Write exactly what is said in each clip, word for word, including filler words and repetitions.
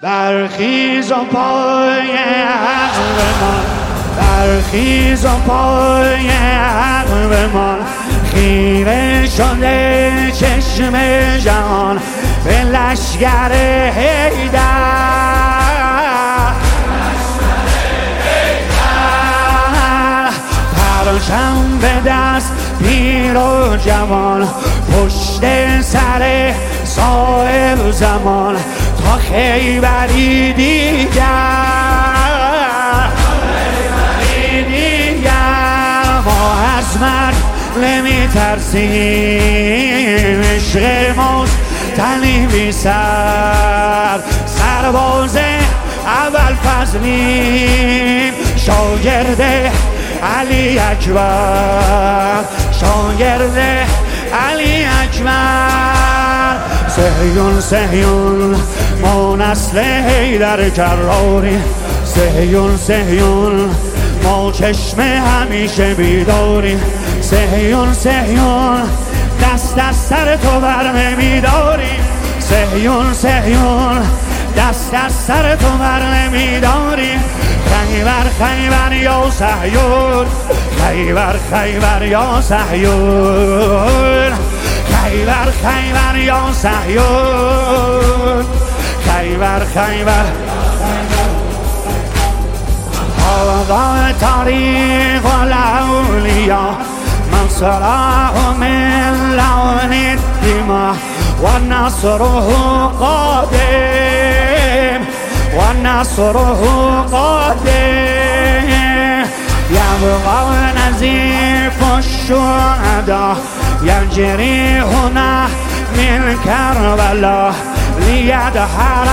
برخیز و پای عقلمان، برخیز و پای عقلمان، خیره شده چشم جهان به لشگر حیدر. پرچم به دست پیر و جوان، پشت سر صاحب زمان، تا خیبری دیگر، خیبری دیگر. ما از مرگ نمی ترسیم، عشق ماست تنی سر، سرباز اول فضلیم، شاگرد علی اکبر، شاگرد علی اکبر. صهیون صهیون ما نسل حیدر کراری، صهیون صهیون ما چشم همیشه بیداری، صهیون صهیون دست از سر تو بر نمیداری، صهیون صهیون دست از سر تو بر نمیداری. خیبر خیبر یا صهیون، خیبر خیبر یا صهیون، خیبر خیبر یا صهیون، خیبر خیبر. هذا طريق الأولياء من صراه من لون الدماء، ونصره قادم، ونصره قادم. يبقى نزيف الشهداء يجري هنا من كربلاء، ليدحر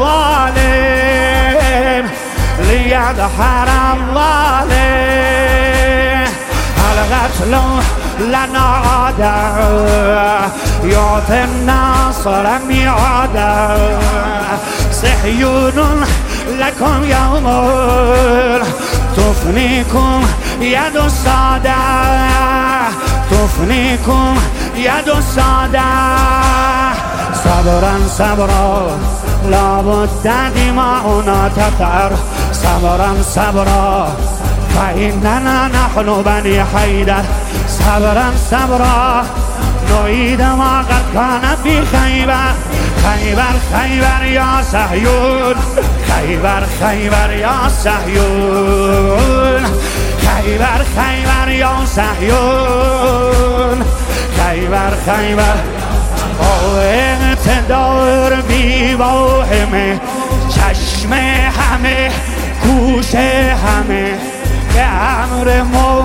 الظالم، ليدحر الظالم. القتل لنا عادة يعطي الناصر ميعادا، صهيون لكم يوم تفنيكم يد السادة، تفنيكم يد السادة. صبرا صبرا لابد دماؤنا تطهر، صبرا صبرا فإننا نحن بني حيدر، صبرا صبرا نعيد ما قد كان في خيبر. خيبر خيبر يا صهيون، خيبر خيبر يا صهيون، خيبر خيبر يا صهيون، خيبر خيبر. او اقتدار بی واهمه، چشم همه گوش همه، به امر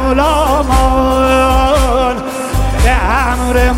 مولامان، به امر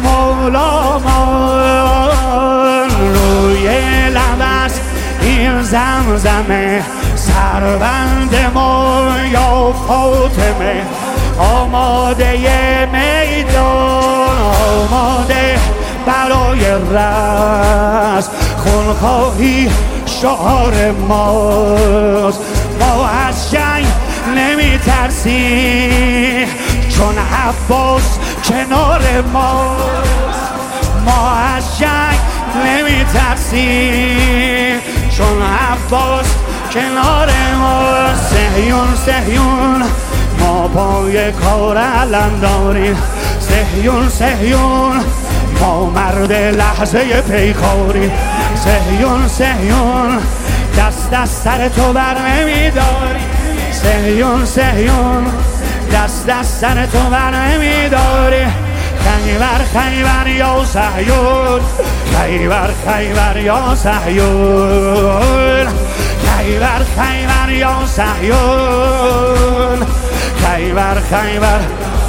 مولامان. روی لب این زمزمه، سربند ما یا فاطمه، آماده میدان، آماده برای رست. خونخواهی شعار ماست، ما از جنگ نمی ترسیم، چون عباس کنار ماست. ما از جنگ نمی ترسیم، چون عباس کنار ماست. صهیون صهیون ما پای کار علم داریم، صهیون صهیون ما مرد لحظه پیکاری، صهیون صهیون دست از سر تو بر نمیداری، صهیون صهیون دست از سر تو بر نمیداری. خیبر خیبر یا صهیون، خیبر خیبر یا صهیون، خیبر خیبر یا صهیون، خیبر خیبر.